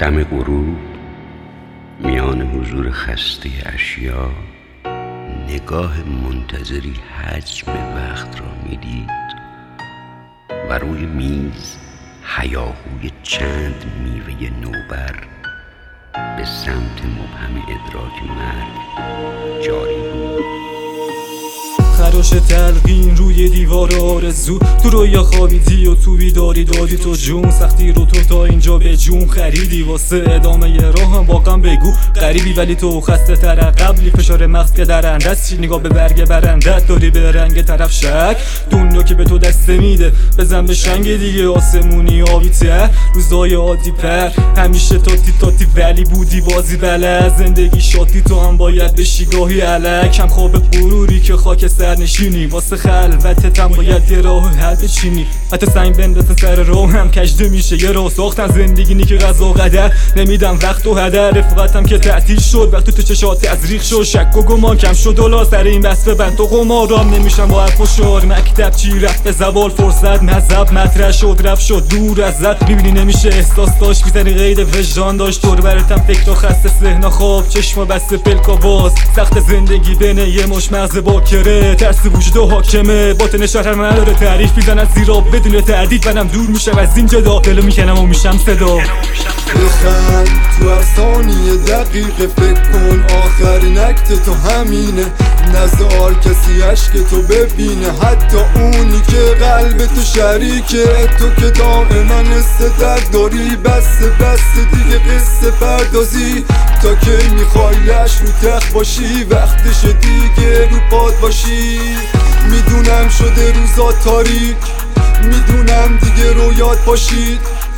دم غروب میان حضور خسته اشیا نگاه منتظری حجم وقت را میدید و روی میز هیاهوی چند میوه نوبر به سمت مبهم ادراک مرگ جاری بود. خراش تلقین روی دیوار آرزو، تو رویا خوابیدی و تو بیداری دادی تو جون، سختی رو تو تا اینجا به جون خریدی، واسه ادامه راه هم واقعا بگو غریبی ولی تو خسته تر قبلی، فشار مغز که درنده است، نگاه به برگ برندت داری به رنگ طرف شک، دنیا که به تو دسته میده بزن به شنگ دیگه، آسمونی آبی تر روزای عادی پر، همیشه تاتی ولی بودی بازی بلد، زندگی شاطی تو هم باید بشی گاهی الک، کم خواب غروری که خاک نشینی، واسه خلوتت هم باید یه راه حل بچینی، حتی سنگ بندازن سر راه هم کجده میشه، یه راه ساختن زندگی نی که قضا قدر نمیدم وقت و هدر، رفاقتم که تعطیل شد وقتی تو چشات ازریخ شد، شک و گمان کم شد و سر این بس ببند تو قمارام نمیشم با حرف و شعار، مکتب چی رفت به زبال فرصت مذهب مطرح شد رفت شد دور ازت، میبینی نمیشه احساس داشت میزنی قید وجدان داشت، دور برتم فکر خسته سحنا خواب چشما بسته پلکا باز، سخت زندگی بین یه مش مغز باکره، ترس وجود و حاکمه، باطن شهر من نداره تعریف، میزن از زیرا بدون تردید، منم دور میشم از این جدا، دلو میکنم و میشم صدا، بخند تو هر ثانیه دقیقه، فکر کن آخرین اکت تو همینه، نذار کسی عشق تو ببینه، حتی اونی که قلب تو شریکه، تو که دائما استدک داری، بس دیگه قصه پردازی، تا که میخوای لش رو تخت باشی، وقتش دیگه رو پاد باشی، میدونم شده روزا تاریک، میدونم دیگه رویات باشید،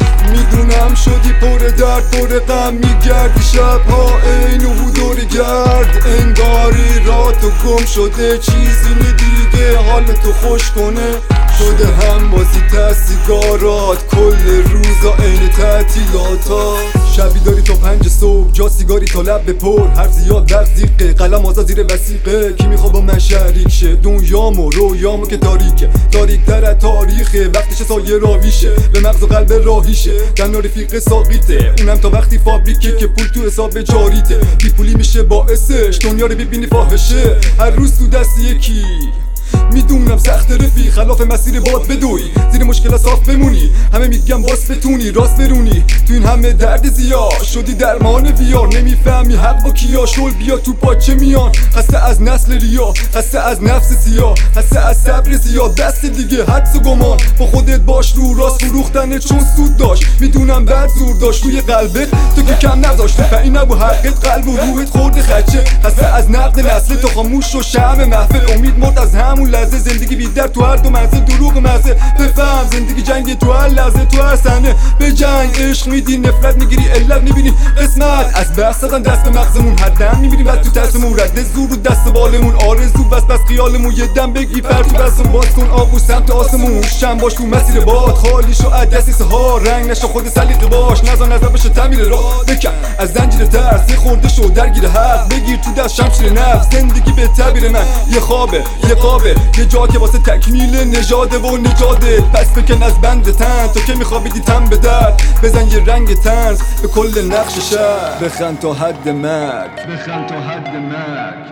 میدونم شدی پر درد پر غم، میگردی شبها عین و دور گرد، انگاری راه تو گم شده، چیزی دیگه حال تو خوش کنه، شده هم بازی سیگارات، کل روزا عین تعطیلاتات، شبی داری تا 5 صبح، جا سیگاری تا لب پر، حرف زیاد وقت زیقه، قلم آزاد زیر وسیقه، کی میخواد با من شریک شه، دنیامو رویامو که تاریکه، تاریک‌تر از تاریخه، وقتش سایه راویشه، به مغز و قلب راهیشه، دن رفیق ساقیته، اونم تا وقتی فابریکه که پول تو حساب جاریته، بی پولی میشه باعثش دنیا رو ببینی فاحشه، هر روز تو دست یکی، میدونم سخت رفیق، خلاف مسیر باد بدوی، زیر مشکل صاف بمونی، همه میگم باس بتونی راست برونی، تو این همه درد زیاد شدی درمان ویار، نمیفهمی حق با کیا، شل بیا تو پاچه میان، خسته از نسل ریا، خسته از نفس سیاه، خسته از صبر زیاد، دست دیگه حدس و گمان، با خودت باش رو راست فروختنه چون سود داشت، میدونم بعد زور داشت روی قلبت، تو که کم نذاشت فعی نبو حقت، قلب و روحت خورده خدشه، خسته از نقد نسل تو خاموش و شمع محفل، امید مرد از همون لحظه، زندگی بی در تو هر دو منزل، دروغ مزه، بفهم زندگی جنگ تو هر لحظه، تو هر صحنه به جنگ عشق میدی، نفرت میگیری علت میبینی قسمت، از بحث دادن دست به مغزمون، هر دم میبینیم بعد تو ترسمون، رد زور رو دست بالمون، آرزو بس خیالمون، یه دم بگی پر تو بسمون، باز کن آغوش سمت آسمون، شم باش تو مسیر باد، خالی شو از دست سها، رنگ نشو خود سلیقه باش، نزار نظر بشه تعمیر راه، بکن از زنجیر ترس، یه خورده شو درگیر حق، بگیر تو دست شمشیر نفس، زندگی به تعبیر من یه خوابه، یه قابه، یه جا که واسه تکمیل نژاده و نجاده، پس بکن از بند تن، تو که میخوابیدی تن به درد، بزن یه رنگ تنز به کل نقش شهر، بخند تا حد مرگ، بخند تا حد مرگ،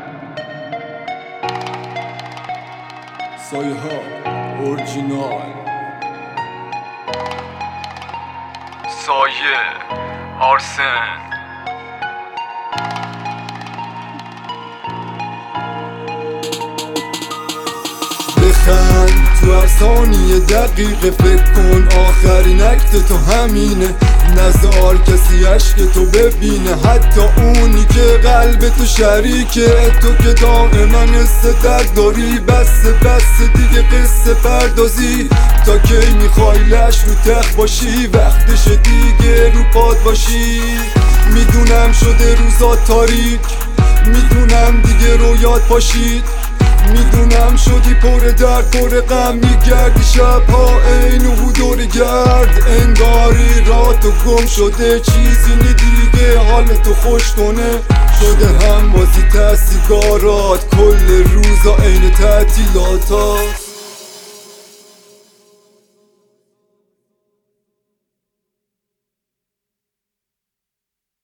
سایه ها اورجینال، سایه آرسن. بخند تو هر ثانیه دقیقه، فکر کن آخرین اکت تو همینه، نذار کسی عشق تو ببینه، حتی اونی که قلب تو شریکه، تو که دائما استدک داری، بس دیگه قصه پردازی، تا کی میخوای لش رو تخت باشی، وقتش دیگه رو پاد باشی، میدونم شده روزا تاریک، میدونم دیگه رویات باشید، میدونم شدی پر درد پر غم، میگردی شبها عین و دور گرد، انگاری راه تو گم شده، چیزی دیگه حال تو خوش کنه، شده هم بازی سیگارات، کل روزا عین تعطیلاتات.